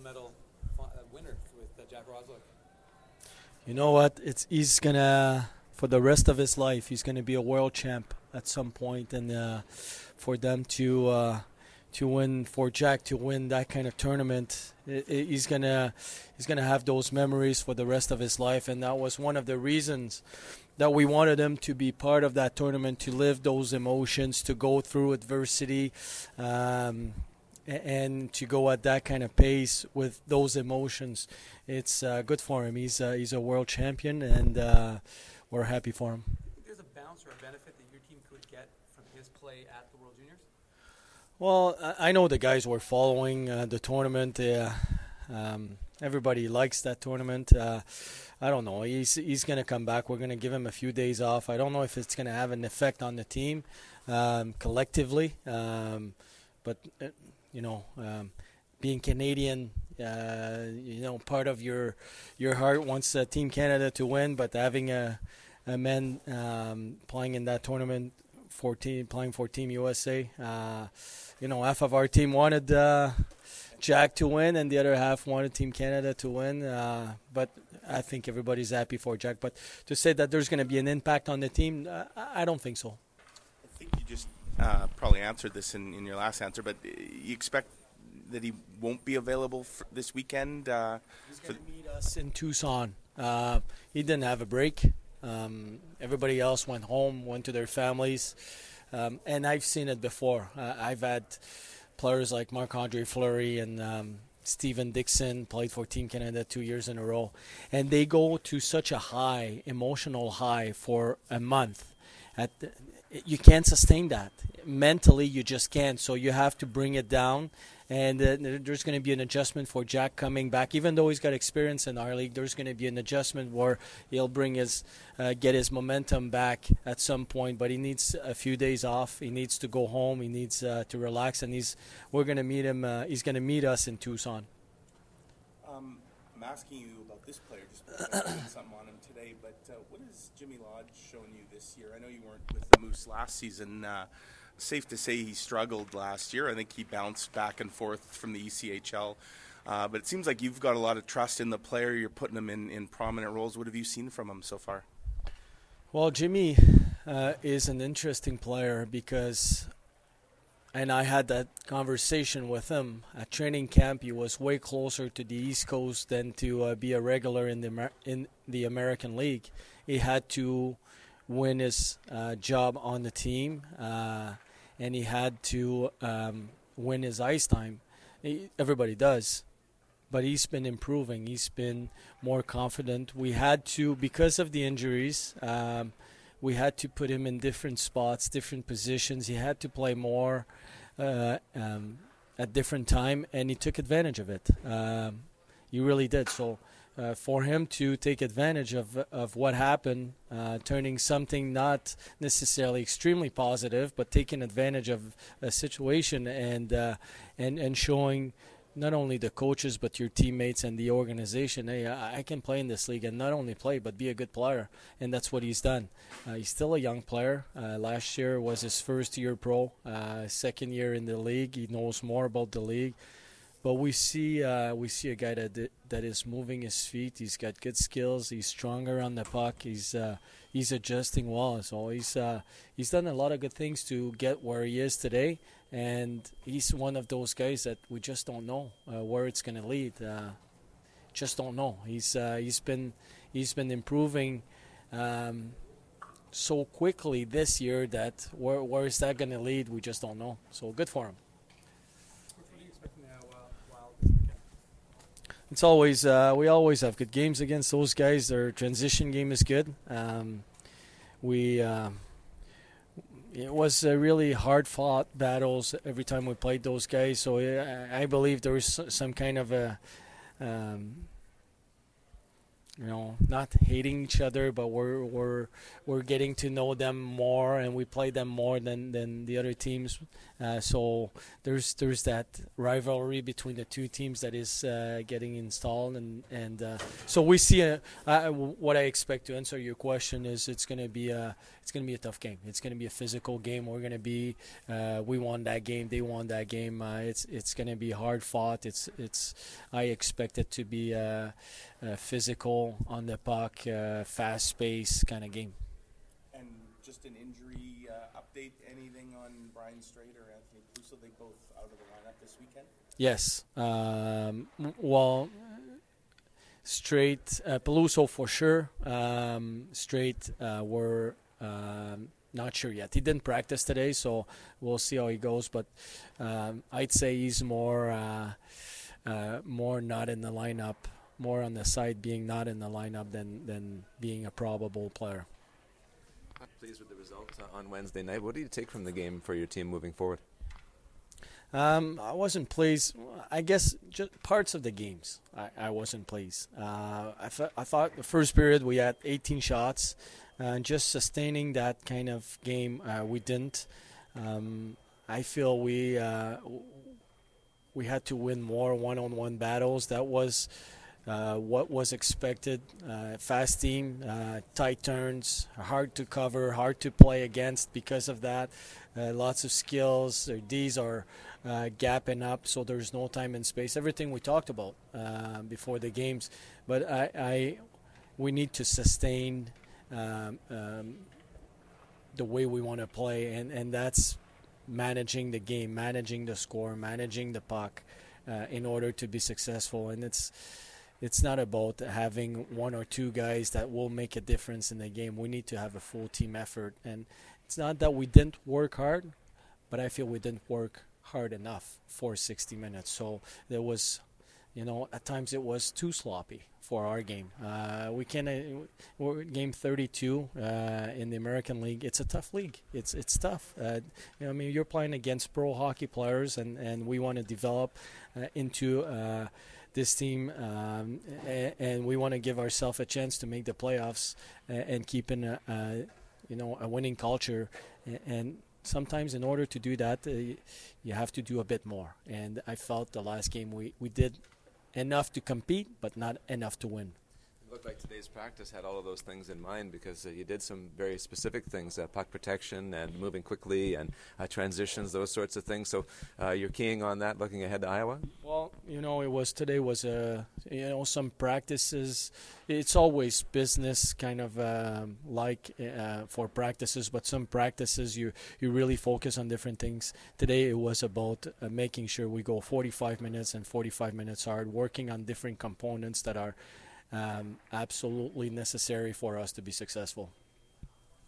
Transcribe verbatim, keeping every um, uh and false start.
medal fi- uh, winner with uh, Jack Roslovic? You know what? It's he's gonna for the rest of his life. He's gonna be a world champ at some point, and uh, for them to uh, to win for Jack to win that kind of tournament, it, it, he's gonna he's gonna have those memories for the rest of his life, and that was one of the reasons that we wanted him to be part of that tournament, to live those emotions, to go through adversity. Um, and to go at that kind of pace with those emotions, it's uh, good for him. He's uh, he's a world champion, and uh, we're happy for him. Do you think there's a bounce or a benefit that your team could get from his play at the World Juniors? Well, I I know the guys were following uh, the tournament. Uh, um, everybody likes that tournament. Uh, I don't know. He's he's going to come back. We're going to give him a few days off. I don't know if it's going to have an effect on the team um, collectively, um, but. Uh, You know, um, being Canadian, uh, you know, part of your your heart wants uh, Team Canada to win, but having a, a man um, playing in that tournament for team playing for Team U S A, uh, you know, half of our team wanted uh, Jack to win, and the other half wanted Team Canada to win. Uh, but I think everybody's happy for Jack. But to say that there's going to be an impact on the team, uh, I don't think so. I think you just. Uh, probably answered this in, in your last answer, but you expect that he won't be available for this weekend? Uh, He's going to meet us in Tucson. Uh, he didn't have a break. Um, everybody else went home, went to their families. Um, and I've seen it before. Uh, I've had players like Marc-Andre Fleury and um, Steven Dixon played for Team Canada two years in a row. And they go to such a high, emotional high for a month. At the, you can't sustain that. Mentally, you just can't. So you have to bring it down. And uh, there's going to be an adjustment for Jack coming back. Even though he's got experience in our league, there's going to be an adjustment where he'll bring his, uh, get his momentum back at some point. But he needs a few days off. He needs to go home. He needs uh, to relax. And he's, we're going to meet him. Uh, he's going to meet us in Tucson. Um, I'm asking you about this player just because I did something on him today. But uh, what has Jimmy Lodge shown you this year? I know you weren't with the Moose last season. Uh, safe to say he struggled last year. I think he bounced back and forth from the E C H L. Uh, but it seems like you've got a lot of trust in the player. You're putting him in, in prominent roles. What have you seen from him so far? Well, Jimmy uh, is an interesting player because, and I had that conversation with him at training camp. He was way closer to the East Coast than to uh, be a regular in the Amer- in the American League. He had to win his uh, job on the team, uh, and he had to um, win his ice time. He, everybody does. But he's been improving. He's been more confident. We had to, because of the injuries, um, we had to put him in different spots, different positions. He had to play more uh, um, at different time, and he took advantage of it. Um, he really did. So uh, for him to take advantage of of what happened, uh, turning something not necessarily extremely positive, but taking advantage of a situation and uh, and and showing not only the coaches but your teammates and the organization, hey, I, I can play in this league and not only play but be a good player, and that's what he's done. Uh, he's still a young player. Uh, last year was his first year pro, uh, second year in the league. He knows more about the league, but we see uh, we see a guy that that is moving his feet. He's got good skills. He's stronger on the puck. He's uh, he's adjusting well. So he's uh, he's done a lot of good things to get where he is today. And he's one of those guys that we just don't know uh, where it's going to lead. Uh, just don't know. He's uh, he's been he's been improving um, so quickly this year that where where is that going to lead? We just don't know. So good for him. What are you expecting now, uh, Wild this weekend? It's always uh, we always have good games against those guys. Their transition game is good. Um, we. Uh, It was uh, really hard-fought battles every time we played those guys. So I, I believe there was some kind of a, um, you know, not hating each other, but we're we're we're getting to know them more, and we play them more than, than the other teams. Uh, so there's there's that rivalry between the two teams that is uh, getting installed, and and uh, so we see a, uh, what I expect to answer your question is it's going to be a it's it's going to be a tough game. It's going to be a physical game. We're going to be, uh, we won that game. They won that game. Uh, it's it's going to be hard fought. It's it's. I expect it to be a, a physical on the puck, uh, fast pace kind of game. And just an injury uh, update. Anything on Brian Straight or Anthony Peluso? They both out of the lineup this weekend. Yes. Um, well. Straight, uh, Peluso for sure. Um, straight, uh, we're um, not sure yet. He didn't practice today, so we'll see how he goes. But um, I'd say he's more, uh, uh, more not in the lineup, more on the side being not in the lineup than than being a probable player. I'm pleased with the result uh, on Wednesday night. What do you take from the game for your team moving forward? Um, I wasn't pleased. I guess just parts of the games I, I wasn't pleased. Uh, I, th- I thought the first period we had eighteen shots, uh, and just sustaining that kind of game uh, we didn't. Um, I feel we uh, we had to win more one-on-one battles. That was uh, what was expected. Uh, fast team, uh, tight turns, hard to cover, hard to play against because of that. Uh, lots of skills. Their D's are uh, gapping up, so there's no time and space. Everything we talked about uh, before the games, but I, I we need to sustain um, um, the way we want to play, and, and that's managing the game, managing the score, managing the puck uh, in order to be successful. And it's it's not about having one or two guys that will make a difference in the game. We need to have a full team effort, and it's not that we didn't work hard, but I feel we didn't work hard enough for sixty minutes. So there was, you know, at times it was too sloppy for our game. Uh, we can uh, we're game thirty-two uh, in the American League. It's a tough league. It's it's tough. Uh, you know, I mean, you're playing against pro hockey players, and, and we want to develop uh, into uh, this team, um, and, and we want to give ourselves a chance to make the playoffs and, and keep in a, a you know a winning culture. And sometimes in order to do that, uh, you have to do a bit more. And I felt the last game we, we did enough to compete, but not enough to win. It looked like today's practice had all of those things in mind because uh, you did some very specific things, uh, puck protection and moving quickly and uh, transitions, those sorts of things. So uh, you're keying on that looking ahead to Iowa? Well, you know, it was today was a, you know, some practices. It's always business kind of um, like uh, for practices, but some practices you, you really focus on different things. Today it was about uh, making sure we go forty-five minutes and forty-five minutes hard, working on different components that are Um, absolutely necessary for us to be successful.